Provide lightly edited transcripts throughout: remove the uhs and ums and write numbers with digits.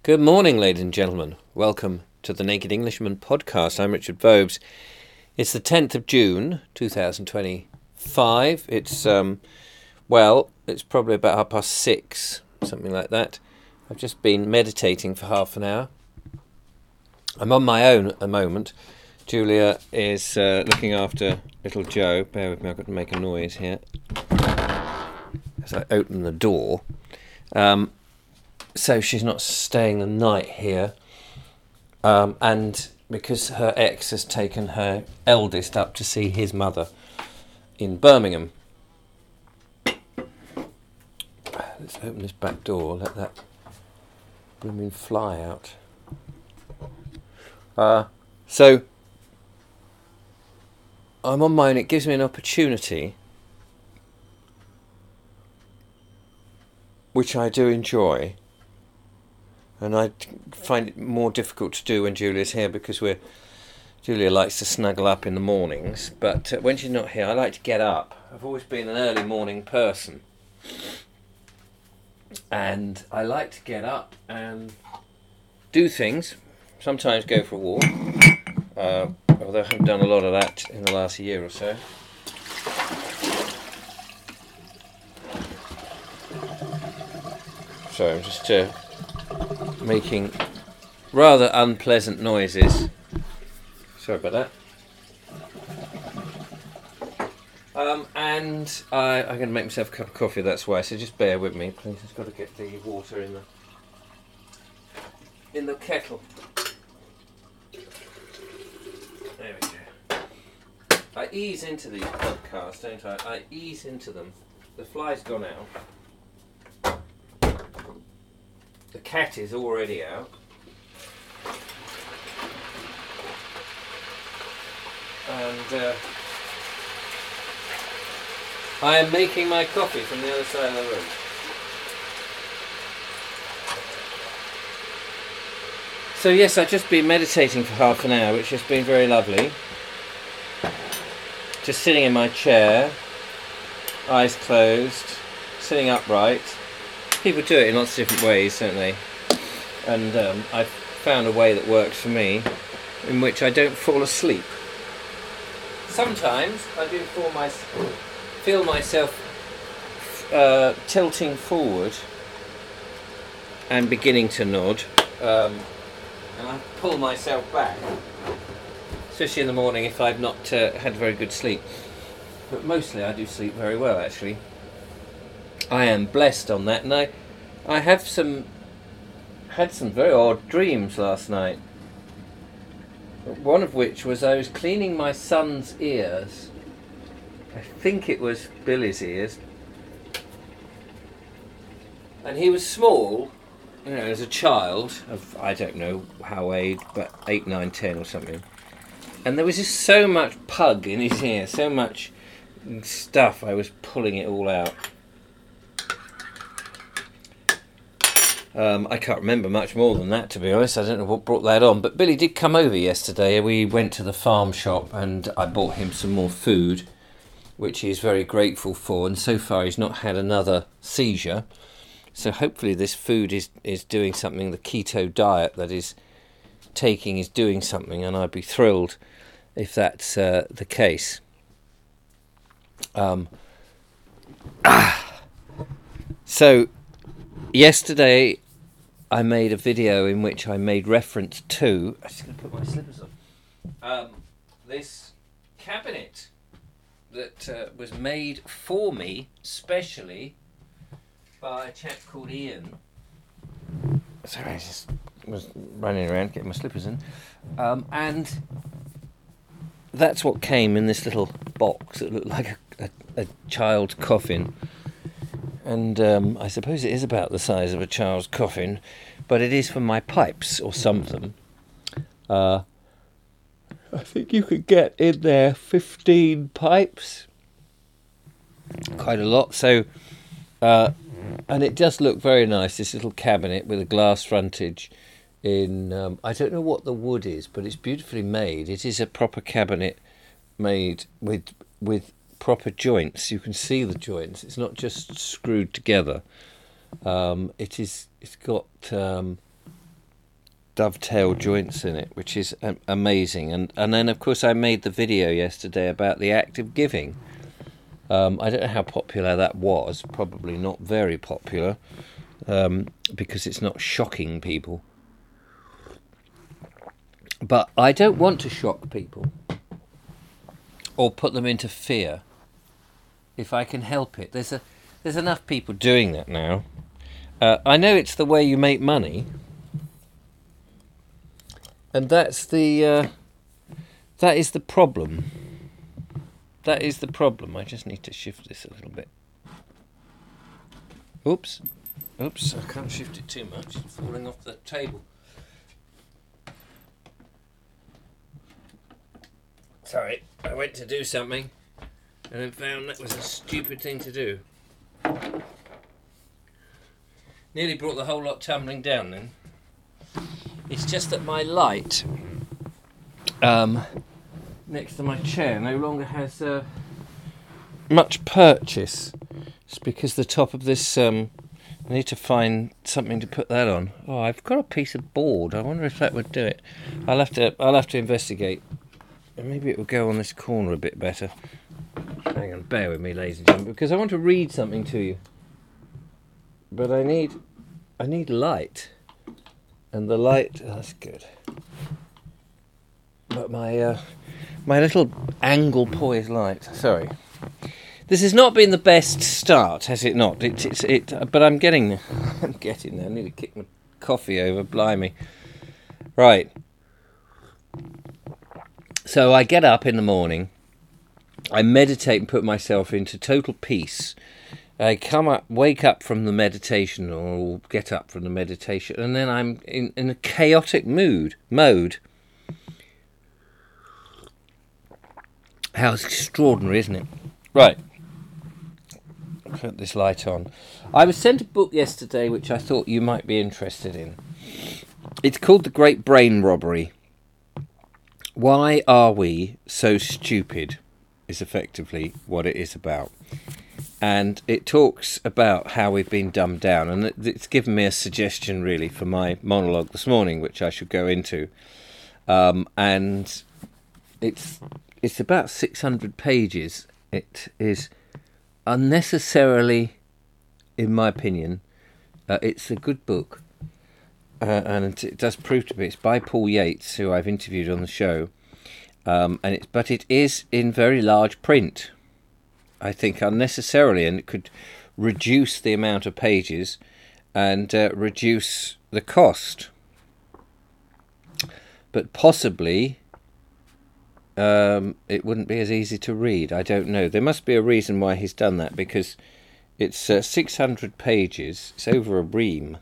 Good morning, ladies and gentlemen. Welcome to the Naked Englishman podcast. I'm Richard Vobes. It's the 10th of June, 2025. It's probably about 6:30, something like that. I've just been meditating for half an hour. I'm on my own at the moment. Julia is looking after little Joe. Bear with me, I've got to make a noise here as I open the door. So she's not staying the night here, and because her ex has taken her eldest up to see his mother in Birmingham. Let's open this back door, let that blooming fly out. So I'm on my own. It gives me an opportunity, which I do enjoy. And I find it more difficult to do when Julia's here because Julia likes to snuggle up in the mornings. But when she's not here, I like to get up. I've always been an early morning person. And I like to get up and do things. Sometimes go for a walk. Although I haven't done a lot of that in the last year or so. So I'm just making rather unpleasant noises. Sorry about that. And I'm going to make myself a cup of coffee, that's why, so just bear with me, please. I've got to get the water in the kettle. There we go. I ease into these podcasts, don't I? I ease into them. The fly's gone out. The cat is already out. And I am making my coffee from the other side of the room. So yes, I've just been meditating for half an hour, which has been very lovely. Just sitting in my chair, eyes closed, sitting upright. People do it in lots of different ways, don't they? And I've found a way that works for me, in which I don't fall asleep. Sometimes I do feel myself tilting forward and beginning to nod, and I pull myself back, especially in the morning if I've not had very good sleep. But mostly I do sleep very well, actually. I am blessed on that, and I had some very odd dreams last night. One of which was I was cleaning my son's ears. I think it was Billy's ears. And he was small, as a child of, I don't know how age, but 8, 9, 10 or something. And there was just so much pug in his ear, so much stuff, I was pulling it all out. I can't remember much more than that, to be honest. I don't know what brought that on. But Billy did come over yesterday. We went to the farm shop and I bought him some more food, which he's very grateful for. And so far he's not had another seizure. So hopefully this food is doing something. The keto diet that he's taking is doing something. And I'd be thrilled if that's the case. So yesterday I made a video in which I made reference to... I'm just going to put my slippers on. This cabinet that was made for me specially by a chap called Ian. Sorry, I just was running around getting my slippers in. And that's what came in this little box that looked like a child's coffin. And I suppose it is about the size of a child's coffin, but it is for my pipes, or some of them. I think you could get in there 15 pipes. Quite a lot. So, and it does look very nice, this little cabinet with a glass frontage in, I don't know what the wood is, but it's beautifully made. It is a proper cabinet made with proper joints. You can see the joints. It's not just screwed together. It's got dovetail joints in it, which is amazing. And then, of course, I made the video yesterday about the act of giving. I don't know how popular that was. Probably not very popular, because it's not shocking people. But I don't want to shock people or put them into fear if I can help it. There's enough people doing that now. I know it's the way you make money, and that is the problem. That is the problem. I just need to shift this a little bit. Oops, I can't shift it too much. It's falling off the table. Sorry, I went to do something and then found that was a stupid thing to do. Nearly brought the whole lot tumbling down then. It's just that my light next to my chair no longer has much purchase. It's because the top of this... I need to find something to put that on. Oh, I've got a piece of board. I wonder if that would do it. I'll have to investigate. Maybe it will go on this corner a bit better. Hang on, bear with me, ladies and gentlemen, because I want to read something to you. But I need light, and the light. Oh, that's good. But my little angle poised light. Sorry, this has not been the best start, has it not? But I'm getting there. I'm getting there. I need to kick my coffee over. Blimey. Right. So I get up in the morning, I meditate and put myself into total peace. I wake up from the meditation, or get up from the meditation, and then I'm in a chaotic mode. How extraordinary, isn't it? Right. Put this light on. I was sent a book yesterday which I thought you might be interested in. It's called The Great Brain Robbery. Why are we so stupid is effectively what it is about. And it talks about how we've been dumbed down. And it's given me a suggestion, really, for my monologue this morning, which I should go into. And it's about 600 pages. It is unnecessarily, in my opinion, it's a good book. And it does prove to be. It's by Paul Yates, who I've interviewed on the show, but it is in very large print. I think unnecessarily, and it could reduce the amount of pages and reduce the cost. But possibly, it wouldn't be as easy to read. I don't know. There must be a reason why he's done that, because it's 600 pages. It's over a ream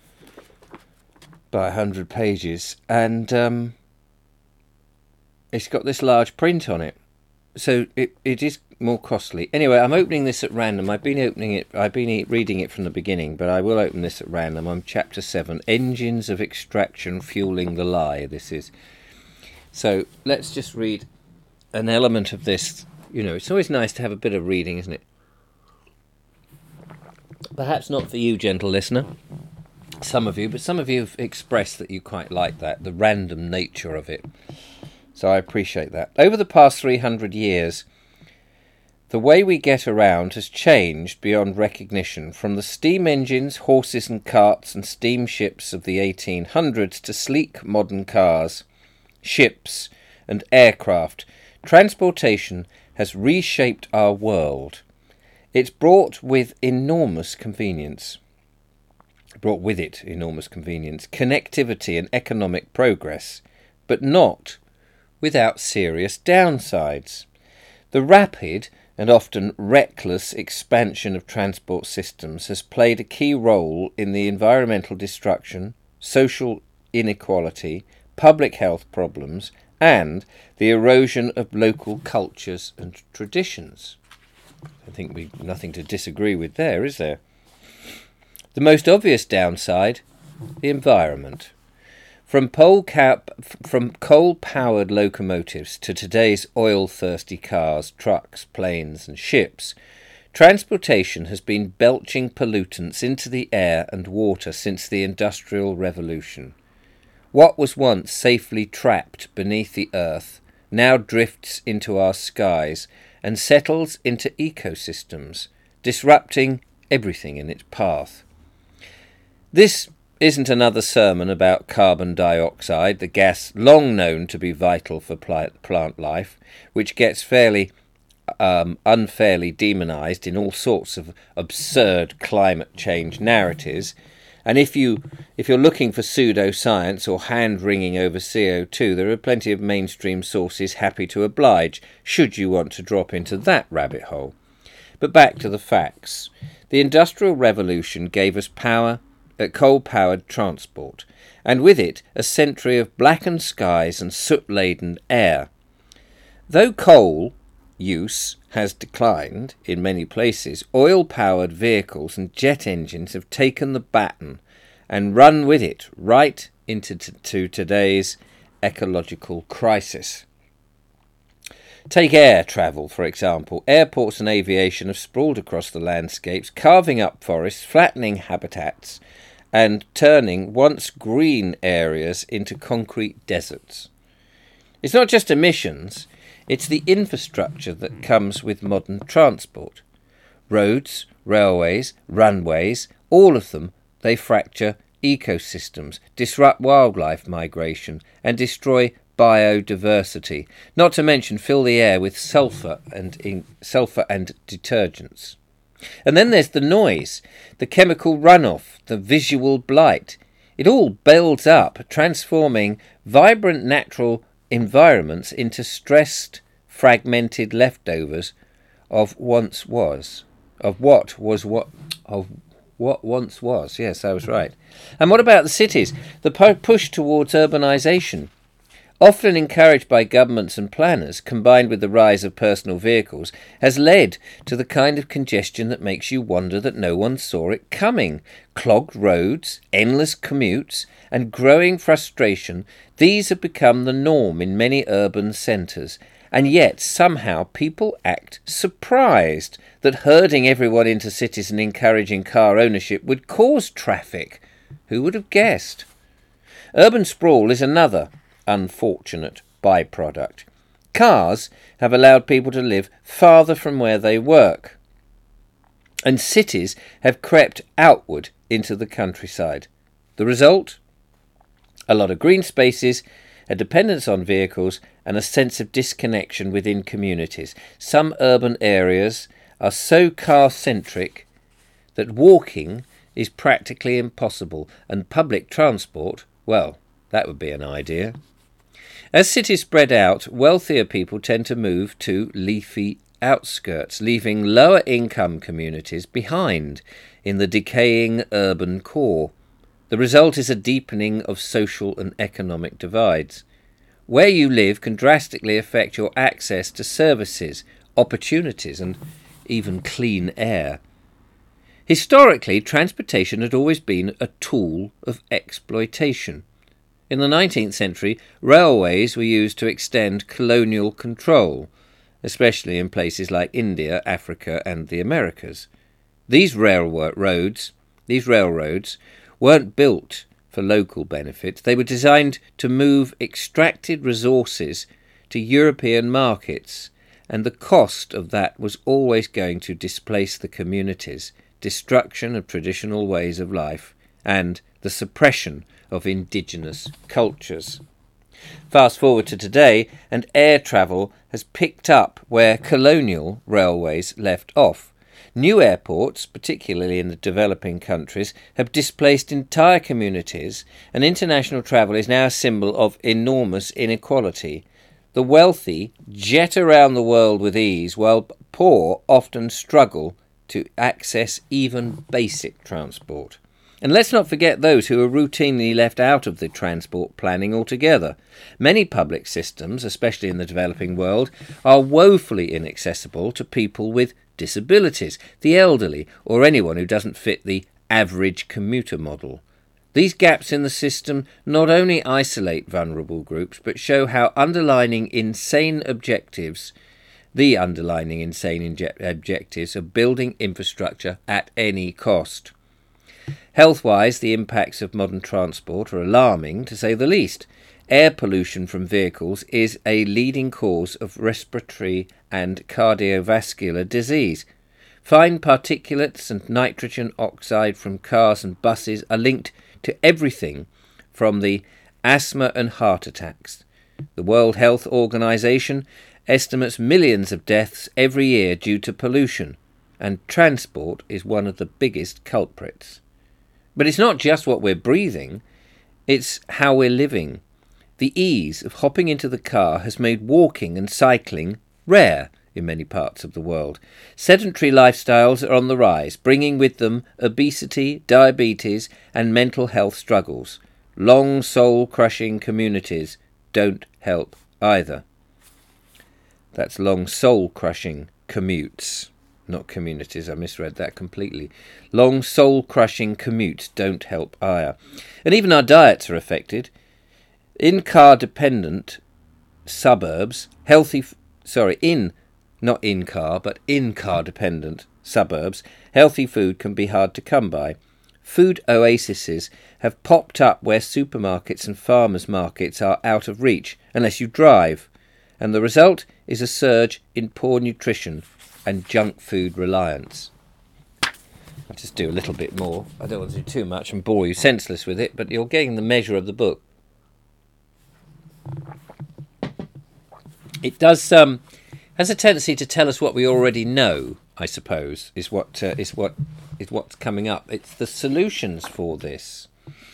by 100 pages, and it's got this large print on it, so it is more costly. Anyway, I'm opening this at random. I've been reading it from the beginning, but I will open this at random. I'm chapter 7, Engines of Extraction Fueling the Lie. This is. So let's just read an element of this. You know, it's always nice to have a bit of reading, isn't it? Perhaps not for you, gentle listener. Some of you, but some of you have expressed that you quite like that, the random nature of it. So I appreciate that. Over the past 300 years, the way we get around has changed beyond recognition, from the steam engines, horses and carts and steamships of the 1800s to sleek modern cars, ships and aircraft. Transportation has reshaped our world. It's brought with it enormous convenience, connectivity and economic progress, but not without serious downsides. The rapid and often reckless expansion of transport systems has played a key role in the environmental destruction, social inequality, public health problems, and the erosion of local cultures and traditions. I think we've nothing to disagree with there, is there? The most obvious downside, the environment. From coal-powered locomotives to today's oil-thirsty cars, trucks, planes and ships, transportation has been belching pollutants into the air and water since the Industrial Revolution. What was once safely trapped beneath the earth now drifts into our skies and settles into ecosystems, disrupting everything in its path. This isn't another sermon about carbon dioxide, the gas long known to be vital for plant life, which gets unfairly demonised in all sorts of absurd climate change narratives. And if you're looking for pseudoscience or hand-wringing over CO2, there are plenty of mainstream sources happy to oblige, should you want to drop into that rabbit hole. But back to the facts. The Industrial Revolution gave us coal-powered transport, and with it a century of blackened skies and soot-laden air. Though coal use has declined in many places, oil-powered vehicles and jet engines have taken the baton and run with it right into today's ecological crisis. Take air travel, for example. Airports and aviation have sprawled across the landscapes, carving up forests, flattening habitats, and turning once green areas into concrete deserts. It's not just emissions, it's the infrastructure that comes with modern transport. Roads, railways, runways, all of them, they fracture ecosystems, disrupt wildlife migration, and destroy biodiversity, not to mention fill the air with sulphur and detergents. And then there's the noise, the chemical runoff, the visual blight. It all builds up, transforming vibrant natural environments into stressed, fragmented leftovers of what once was. Yes, I was right. And what about the cities? The push towards urbanisation, often encouraged by governments and planners, combined with the rise of personal vehicles, has led to the kind of congestion that makes you wonder that no one saw it coming. Clogged roads, endless commutes, and growing frustration, these have become the norm in many urban centres, and yet somehow people act surprised that herding everyone into cities and encouraging car ownership would cause traffic. Who would have guessed? Urban sprawl is another unfortunate byproduct. Cars have allowed people to live farther from where they work, and cities have crept outward into the countryside. The result? A lot of green spaces, a dependence on vehicles, and a sense of disconnection within communities. Some urban areas are so car-centric that walking is practically impossible, and public transport, well, that would be an idea. As cities spread out, wealthier people tend to move to leafy outskirts, leaving lower income communities behind in the decaying urban core. The result is a deepening of social and economic divides. Where you live can drastically affect your access to services, opportunities, and even clean air. Historically, transportation had always been a tool of exploitation. In the 19th century, railways were used to extend colonial control, especially in places like India, Africa, and the Americas. These railroads weren't built for local benefit. They were designed to move extracted resources to European markets, and the cost of that was always going to displace the communities, destruction of traditional ways of life, and the suppression of indigenous cultures. Fast forward to today, and air travel has picked up where colonial railways left off. New airports, particularly in the developing countries, have displaced entire communities, and international travel is now a symbol of enormous inequality. The wealthy jet around the world with ease, while poor often struggle to access even basic transport. And let's not forget those who are routinely left out of the transport planning altogether. Many public systems, especially in the developing world, are woefully inaccessible to people with disabilities, the elderly, or anyone who doesn't fit the average commuter model. These gaps in the system not only isolate vulnerable groups, but show how the underlying insane objectives of building infrastructure at any cost. Health-wise, the impacts of modern transport are alarming, to say the least. Air pollution from vehicles is a leading cause of respiratory and cardiovascular disease. Fine particulates and nitrogen oxide from cars and buses are linked to everything from the asthma and heart attacks. The World Health Organization estimates millions of deaths every year due to pollution, and transport is one of the biggest culprits. But it's not just what we're breathing, it's how we're living. The ease of hopping into the car has made walking and cycling rare in many parts of the world. Sedentary lifestyles are on the rise, bringing with them obesity, diabetes, and mental health struggles. Long, soul-crushing communities don't help either. That's long, soul-crushing commutes, not communities. I misread that completely. Long, soul-crushing commutes don't help either. And even our diets are affected. In car-dependent suburbs, in car-dependent suburbs, healthy food can be hard to come by. Food oases have popped up where supermarkets and farmers' markets are out of reach unless you drive, and the result is a surge in poor nutrition and junk food reliance. I'll just do a little bit more. I don't want to do too much and bore you senseless with it, but you're getting the measure of the book. It does has a tendency to tell us what we already know, I suppose, is what's coming up. It's the solutions for this.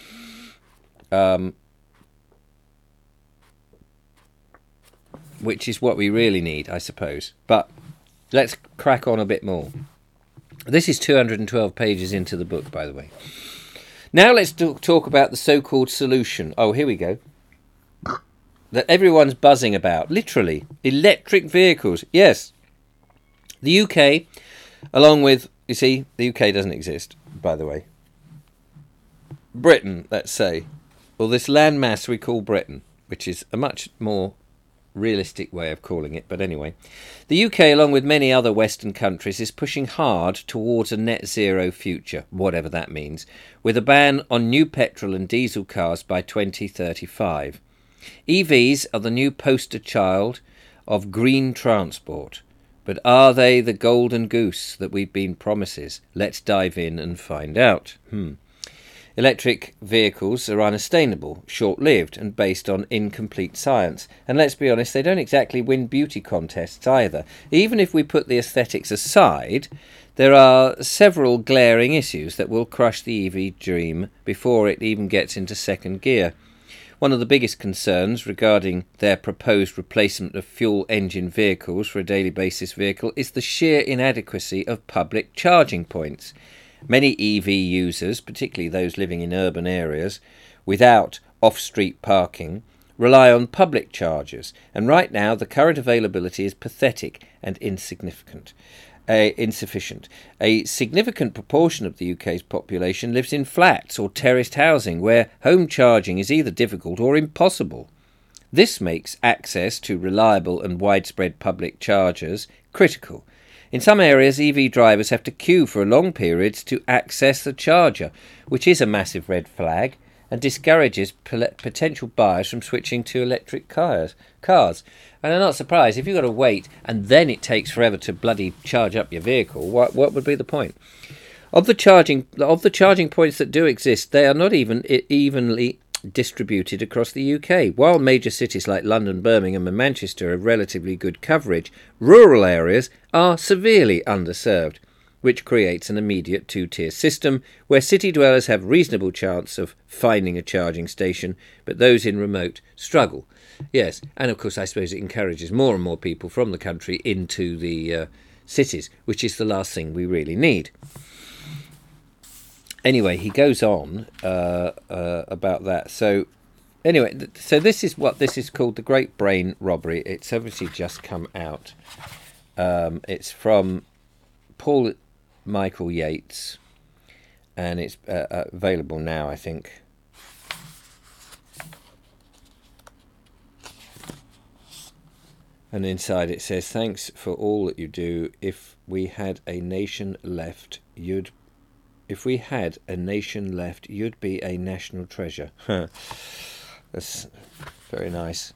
Which is what we really need, I suppose. But let's crack on a bit more. This is 212 pages into the book, by the way. Now let's talk about the so-called solution. Oh, here we go. That everyone's buzzing about. Literally. Electric vehicles. Yes. The UK, along with... You see, the UK doesn't exist, by the way. Britain, let's say. Well, this landmass we call Britain, which is a much more realistic way of calling it, but anyway. The UK, along with many other Western countries, is pushing hard towards a net zero future, whatever that means, with a ban on new petrol and diesel cars by 2035. EVs are the new poster child of green transport, but are they the golden goose that we've been promises? Let's dive in and find out. Electric vehicles are unsustainable, short-lived and based on incomplete science. And let's be honest, they don't exactly win beauty contests either. Even if we put the aesthetics aside, there are several glaring issues that will crush the EV dream before it even gets into second gear. One of the biggest concerns regarding their proposed replacement of fuel engine vehicles for a daily basis vehicle is the sheer inadequacy of public charging points. Many EV users, particularly those living in urban areas without off-street parking, rely on public chargers, and right now the current availability is pathetic and insufficient. A significant proportion of the UK's population lives in flats or terraced housing where home charging is either difficult or impossible. This makes access to reliable and widespread public chargers critical. In some areas, EV drivers have to queue for long periods to access the charger, which is a massive red flag and discourages potential buyers from switching to electric cars. And I'm not surprised if you've got to wait and then it takes forever to bloody charge up your vehicle. What would be the point? Of the charging points that do exist, they are not even evenly distributed across the UK. While major cities like London, Birmingham and Manchester have relatively good coverage, rural areas are severely underserved, which creates an immediate two-tier system where city dwellers have reasonable chance of finding a charging station, but those in remote struggle. Yes, and of course I suppose it encourages more and more people from the country into the cities, which is the last thing we really need. Anyway, he goes on about that. So anyway, so this is called The Great Brain Robbery. It's obviously just come out. It's from Paul Michael Yates, and it's available now, I think. And inside it says, "Thanks for all that you do. If we had a nation left, If we had a nation left, you'd be a national treasure. That's very nice.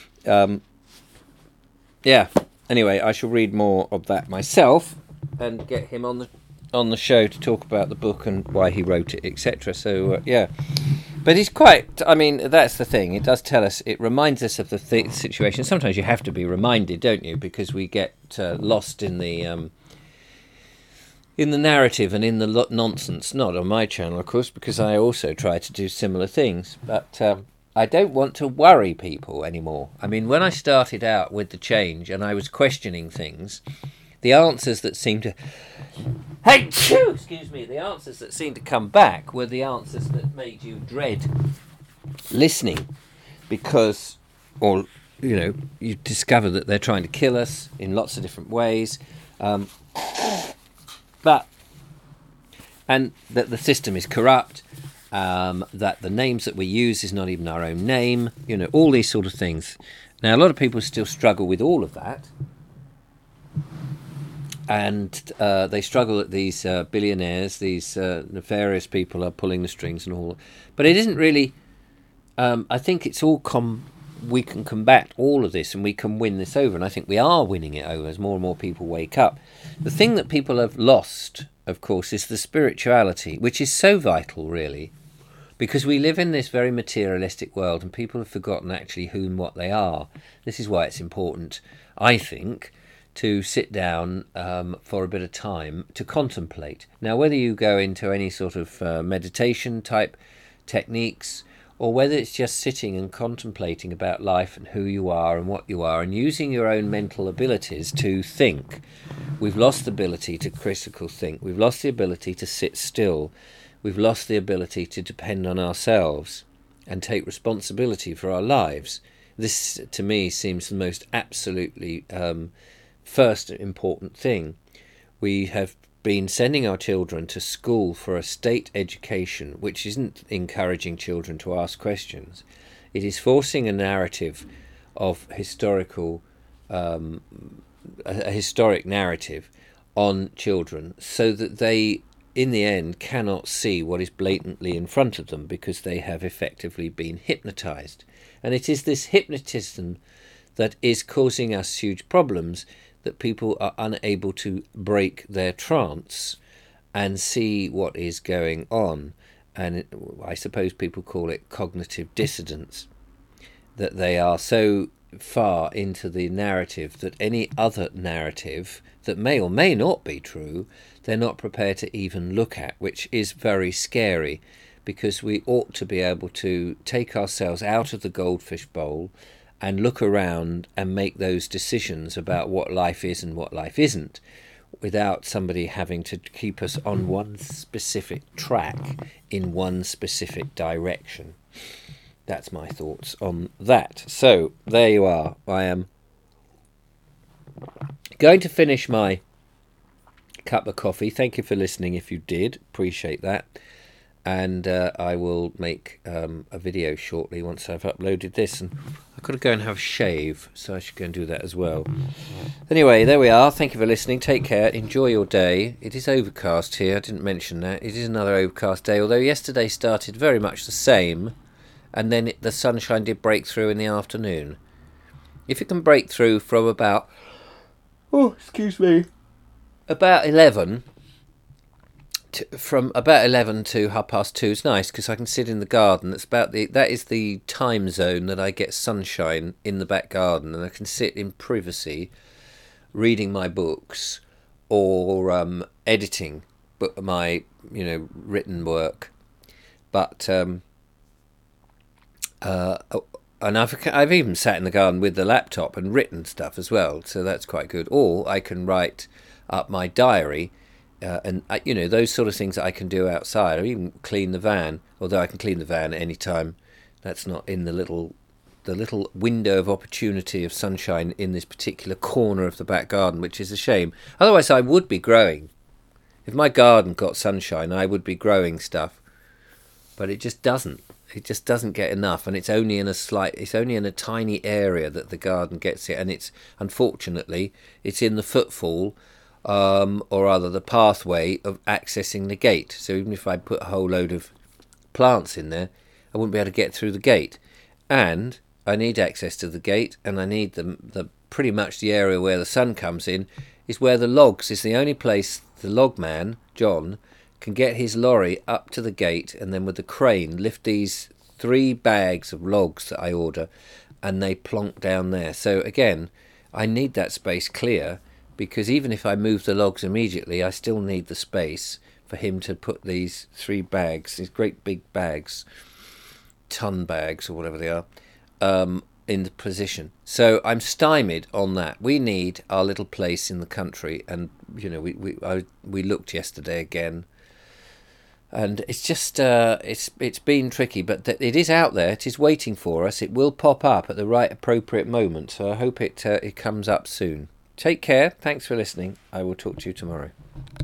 Yeah. Anyway, I shall read more of that myself and get him on the show to talk about the book and why he wrote it, etc. So yeah. But he's quite. I mean, that's the thing. It does tell us. It reminds us of the situation. Sometimes you have to be reminded, don't you? Because we get lost in the narrative and in the nonsense. Not on my channel, of course, because I also try to do similar things. But I don't want to worry people anymore. I mean, when I started out with the change and I was questioning things, the answers that seemed to... Hey, excuse me. The answers that seemed to come back were the answers that made you dread listening, because, or you discover that they're trying to kill us in lots of different ways, and that the system is corrupt, that the names that we use is not even our own name. All these sort of things. Now, a lot of people still struggle with all of that. And they struggle that these billionaires, these nefarious people are pulling the strings and all. But it isn't really... I think it's all... we can combat all of this and we can win this over. And I think we are winning it over as more and more people wake up. The thing that people have lost, of course, is the spirituality, which is so vital, really. Because we live in this very materialistic world and people have forgotten actually who and what they are. This is why it's important, I think, to sit down for a bit of time to contemplate. Now, whether you go into any sort of meditation type techniques, or whether it's just sitting and contemplating about life and who you are and what you are and using your own mental abilities to think. We've lost the ability to critical think. We've lost the ability to sit still. We've lost the ability to depend on ourselves and take responsibility for our lives. This, to me, seems the most absolutely... first important thing. We have been sending our children to school for a state education, which isn't encouraging children to ask questions. It is forcing a narrative of historical, a historic narrative on children, so that they, in the end, cannot see what is blatantly in front of them because they have effectively been hypnotized. And it is this hypnotism that is causing us huge problems, that people are unable to break their trance and see what is going on. And I suppose people call it cognitive dissonance, that they are so far into the narrative that any other narrative that may or may not be true, they're not prepared to even look at, which is very scary, because we ought to be able to take ourselves out of the goldfish bowl and look around and make those decisions about what life is and what life isn't, without somebody having to keep us on one specific track in one specific direction. That's my thoughts on that. So, there you are. I am going to finish my cup of coffee. Thank you for listening if you did. Appreciate that. And I will make a video shortly once I've uploaded this. And I've got to go and have a shave, so I should go and do that as well. Anyway, there we are. Thank you for listening. Take care. Enjoy your day. It is overcast here. I didn't mention that. It is another overcast day, although yesterday started very much the same. And then the sunshine did break through in the afternoon. If it can break through from about... Oh, excuse me. About 11... From about 11 to 2:30 is nice, because I can sit in the garden. That is the time zone that I get sunshine in the back garden, and I can sit in privacy reading my books or editing my written work. But and I've even sat in the garden with the laptop and written stuff as well, so that's quite good. Or I can write up my diary. And those sort of things that I can do outside, or even clean the van. Although I can clean the van at any time, that's not in the little window of opportunity of sunshine in this particular corner of the back garden, which is a shame. Otherwise, I would be growing. If my garden got sunshine, I would be growing stuff. But it just doesn't. It just doesn't get enough, and it's only in a tiny area that the garden gets it, and unfortunately it's in the footfall or rather the pathway of accessing the gate. So even if I put a whole load of plants in there, I wouldn't be able to get through the gate. And I need access to the gate, and I need the pretty much the area where the sun comes in is where the logs is the only place the log man, John, can get his lorry up to the gate, and then with the crane lift these 3 bags of logs that I order, and they plonk down there. So again, I need that space clear, because even if I move the logs immediately, I still need the space for him to put these 3 bags, these great big bags, ton bags or whatever they are, in the position. So I'm stymied on that. We need our little place in the country, and we looked yesterday again, and it's just it's been tricky, but it is out there. It is waiting for us. It will pop up at the right appropriate moment. So I hope it comes up soon. Take care. Thanks for listening. I will talk to you tomorrow.